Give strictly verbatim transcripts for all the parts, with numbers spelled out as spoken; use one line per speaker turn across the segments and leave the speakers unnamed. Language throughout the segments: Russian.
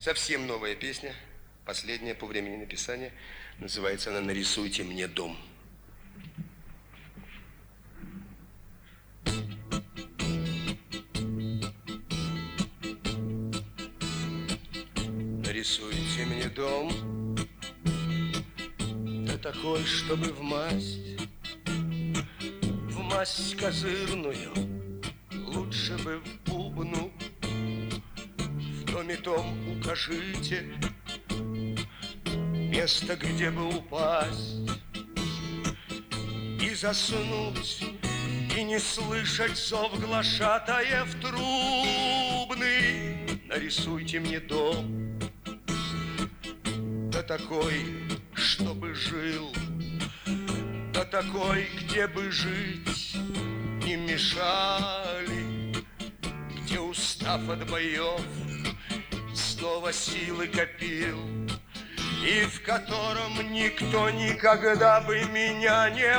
Совсем новая песня, последняя по времени написания. Называется она «Нарисуйте мне дом». Нарисуйте мне дом, да такой, чтобы в масть, в масть козырную, лучше бы в бубну. В доме том укажите место, где бы упасть и заснуть, и не слышать зов глашатая в трубный. Нарисуйте мне дом, да такой, чтобы жил, да такой, где бы жить не мешали, где, устав от боев, снова силы копил, и в котором никто никогда бы меня не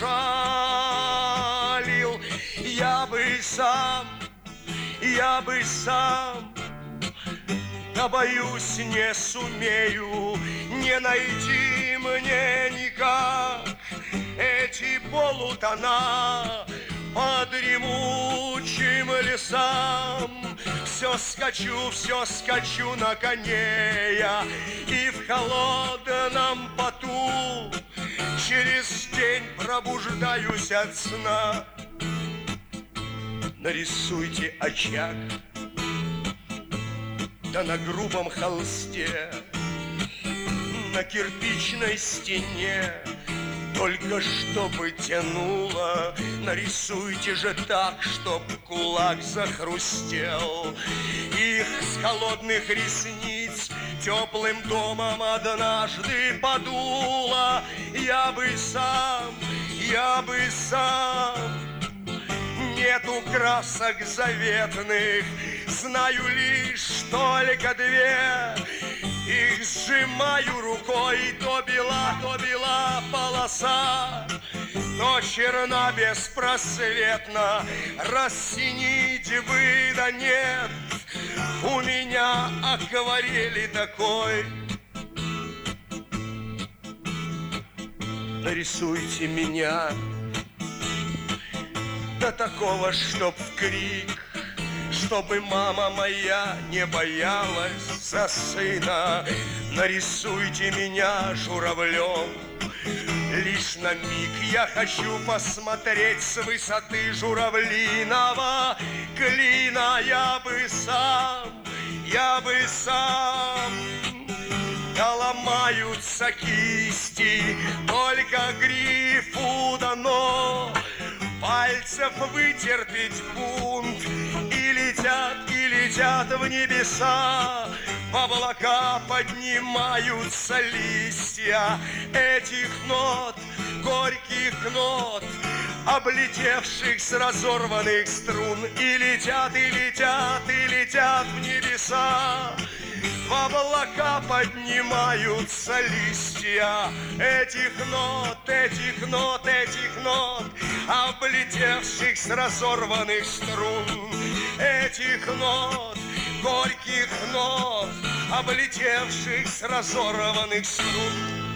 ужалил. Я бы сам, я бы сам, да боюсь, не сумею, не найти мне никак эти полутона по дремучим лесам. Все скачу, все скачу на коне я, и в холодном поту через день пробуждаюсь от сна. Нарисуйте очаг, да на грубом холсте, на кирпичной стене, только чтобы тянуло. Нарисуйте же так, чтоб кулак захрустел. Их с холодных ресниц теплым домом однажды подуло. Я бы сам, я бы сам. Нету красок заветных, знаю лишь только две. Их сжимаю рукой, то бела, то бела полоса, то черна беспросветно, рассинить бы да нет. У меня акварели такой. Нарисуйте меня, да такого, чтоб в крик, чтобы мама моя не боялась за сына. Нарисуйте меня журавлем, лишь на миг я хочу посмотреть с высоты журавлиного клина. Я бы сам, я бы сам. Да ломаются кисти, только грифу дано пальцев вытерпеть бунт. И летят, и летят в небеса, в облака поднимаются листья этих нот, горьких нот, облетевших с разорванных струн. И летят, и летят, и летят в небеса, в облака поднимаются листья этих нот, этих нот, этих нот, облетевших с разорванных струн. Этих нот, горьких нот, облетевших с разорванных струн.